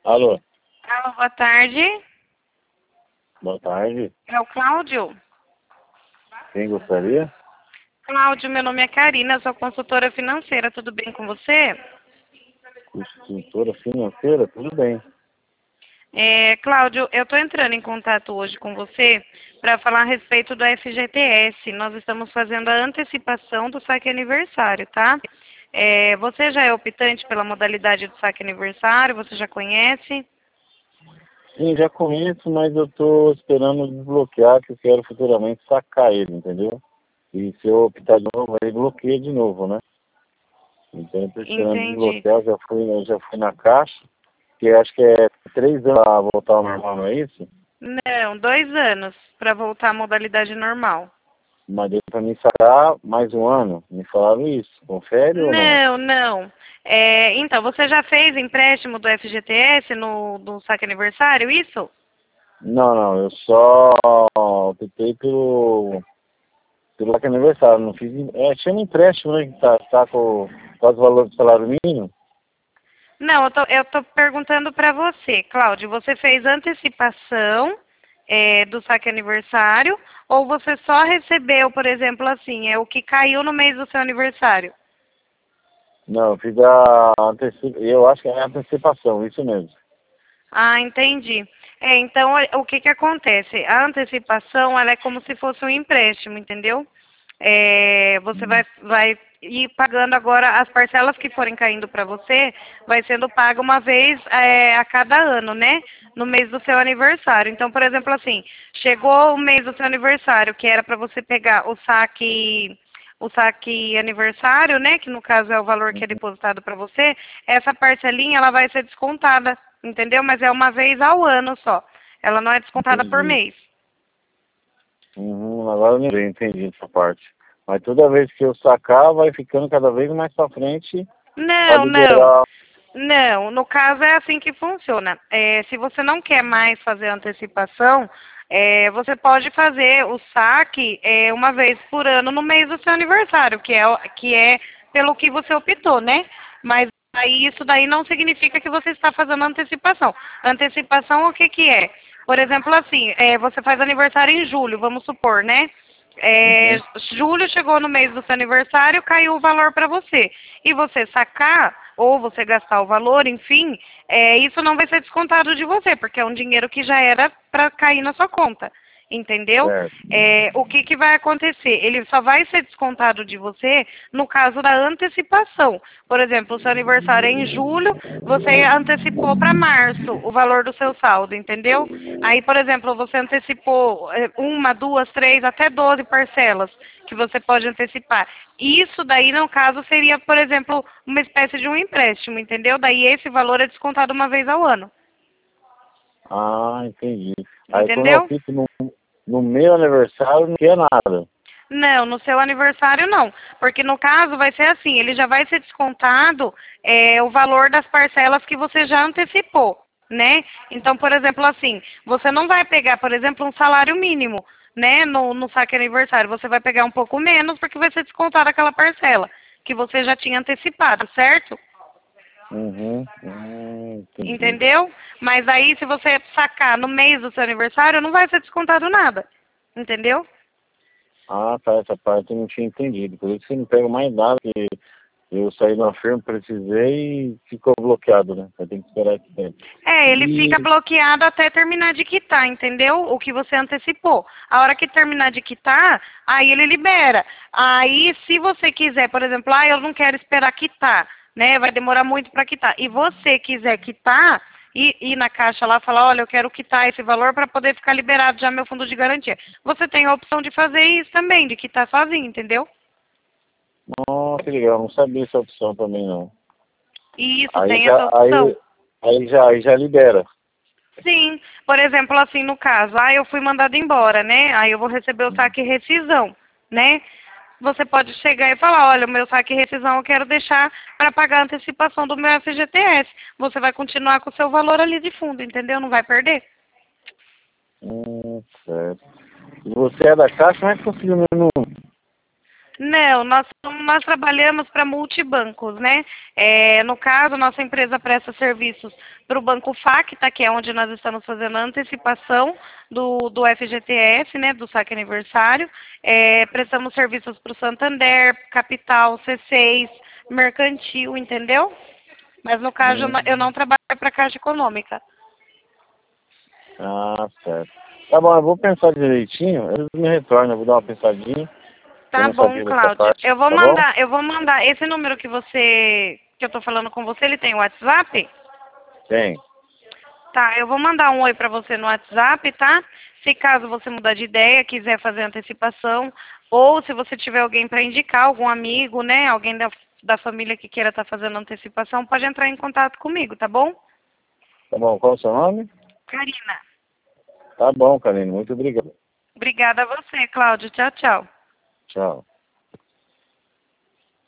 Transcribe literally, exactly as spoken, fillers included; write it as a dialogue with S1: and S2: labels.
S1: Alô,
S2: Alô, boa tarde.
S1: boa tarde.
S2: É o Cláudio?
S1: Quem gostaria?
S2: Cláudio, meu nome é Karina, eu sou consultora financeira, tudo bem com você?
S1: Consultora financeira, tudo bem.
S2: É, Cláudio, eu estou entrando em contato hoje com você para falar a respeito do F G T S. Nós estamos fazendo a antecipação do saque aniversário, tá? É, você já é optante pela modalidade do saque aniversário? Você já conhece?
S1: Sim, já conheço, mas eu tô esperando desbloquear, que eu quero futuramente sacar ele, entendeu? E se eu optar de novo, aí bloqueia de novo, né? Então eu tô esperando
S2: Entendi.
S1: desbloquear, já fui, eu já fui na caixa, que acho que é três anos pra voltar ao normal, não é isso?
S2: Não, dois anos para voltar à modalidade normal.
S1: Mas deu pra mim sacar mais um ano, me falaram isso. Confere ou não?
S2: Não, não. É, então, você já fez empréstimo do F G T S no, no saque aniversário, isso?
S1: Não, não, eu só optei pelo pelo saque aniversário, não fiz. É, tinha um empréstimo, né? Que tá, tá com quase o valor do salário mínimo.
S2: Não, eu tô, eu tô perguntando para você, Cláudio, você fez antecipação é, do saque aniversário ou você só recebeu, por exemplo, assim, é o que caiu no mês do seu aniversário?
S1: Não, eu fiz a antecipação. Eu acho que é a antecipação, isso mesmo.
S2: Ah, entendi. É, então, o que que acontece? A antecipação, ela é como se fosse um empréstimo, entendeu? É, você vai, vai ir pagando agora as parcelas que forem caindo para você, vai sendo paga uma vez é, a cada ano, né? No mês do seu aniversário. Então, por exemplo, assim, chegou o mês do seu aniversário, que era para você pegar o saque, o saque aniversário, né? Que no caso é o valor que é depositado para você, essa parcelinha ela vai ser descontada, entendeu? Mas é uma vez ao ano só. Ela não é descontada por
S1: Entendi.
S2: mês.
S1: Uhum, agora eu lembrei, entendi essa parte. Mas toda vez que eu sacar, vai ficando cada vez mais pra frente para
S2: Não, não.
S1: liberar.
S2: Não, no caso é assim que funciona. É, se você não quer mais fazer antecipação, é, você pode fazer o saque é, uma vez por ano no mês do seu aniversário, que é, o- que é pelo que você optou, né? Mas aí isso daí não significa que você está fazendo antecipação. Antecipação o que que é? Por exemplo, assim, é, você faz aniversário em julho, vamos supor, né? É,
S1: Uhum.
S2: julho chegou no mês do seu aniversário, caiu o valor para você. E você sacar, ou você gastar o valor, enfim, é, isso não vai ser descontado de você, porque é um dinheiro que já era para cair na sua conta. Entendeu?
S1: Certo.
S2: É, o que, que vai acontecer? Ele só vai ser descontado de você no caso da antecipação. Por exemplo, o seu aniversário é em julho, você antecipou para março o valor do seu saldo, entendeu? Aí, por exemplo, você antecipou eh, uma, duas, três, até doze parcelas que você pode antecipar. Isso daí, no caso, seria, por exemplo, uma espécie de um empréstimo, entendeu? Daí esse valor é descontado uma vez ao ano,
S1: Ah, entendi. Aí quando eu
S2: entendeu?
S1: fico no, no meu aniversário, não quer nada.
S2: Não, no seu aniversário não, porque no caso vai ser assim, ele já vai ser descontado é, o valor das parcelas que você já antecipou, né? Então, por exemplo, assim, você não vai pegar, por exemplo, um salário mínimo, né, no, no saque aniversário, você vai pegar um pouco menos porque vai ser descontada aquela parcela que você já tinha antecipado, certo?
S1: Uhum. Hum, entendi.
S2: Entendeu? Mas aí, se você sacar no mês do seu aniversário, não vai ser descontado nada, entendeu?
S1: Ah, tá, essa parte eu não tinha entendido. Por isso que eu não pego mais nada, que eu saí de uma firma, precisei e ficou bloqueado, né? Eu tenho que esperar esse tempo.
S2: É, ele fica
S1: E,
S2: bloqueado até terminar de quitar, entendeu? O que você antecipou. A hora que terminar de quitar, aí ele libera. Aí, se você quiser, por exemplo, ah, eu não quero esperar quitar, né? Vai demorar muito para quitar. E você quiser quitar, e ir na caixa lá e falar, olha, eu quero quitar esse valor para poder ficar liberado já meu fundo de garantia. Você tem a opção de fazer isso também, de quitar sozinho, entendeu?
S1: nossa, que legal, não sabia essa opção também não.
S2: E isso
S1: Aí
S2: tem essa
S1: já,
S2: opção.
S1: aí, aí já, aí já libera.
S2: Sim, por exemplo, assim, no caso, ah, eu fui mandada embora, né? Aí eu vou receber o saque rescisão, né? Você pode chegar e falar, olha, o meu saque rescisão eu quero deixar para pagar a antecipação do meu F G T S. Você vai continuar com o seu valor ali de fundo, entendeu? Não vai perder.
S1: Hum, certo. E você é da Caixa, como é que conseguiu meu número?
S2: Não, nós, nós trabalhamos para multibancos, né? É, no caso, nossa empresa presta serviços para o Banco Facta, que é onde nós estamos fazendo a antecipação do, do F G T S, né? Do saque aniversário. É, prestamos serviços para o Santander, Capital, C seis, Mercantil, entendeu? Mas no caso, eu não, eu
S1: Hum.
S2: não trabalho para a Caixa Econômica.
S1: Ah, certo. Tá bom, eu vou pensar direitinho, eles me retornam, eu vou dar uma pensadinha. Eu
S2: Tá
S1: não
S2: bom,
S1: sabia dessa
S2: Cláudio.
S1: parte,
S2: Eu vou
S1: tá bom?
S2: mandar, eu vou mandar esse número que você, que eu tô falando com você, ele tem WhatsApp?
S1: Tem.
S2: Tá, eu vou mandar um oi pra você no WhatsApp, tá? Se caso você mudar de ideia, quiser fazer antecipação, ou se você tiver alguém para indicar, algum amigo, né, alguém da, da família que queira estar fazendo antecipação, pode entrar em contato comigo, tá bom?
S1: Tá bom, qual é o seu nome?
S2: Karina.
S1: Tá bom, Karine, muito obrigado.
S2: Obrigada a você, Cláudio. Tchau, tchau.
S1: Tchau.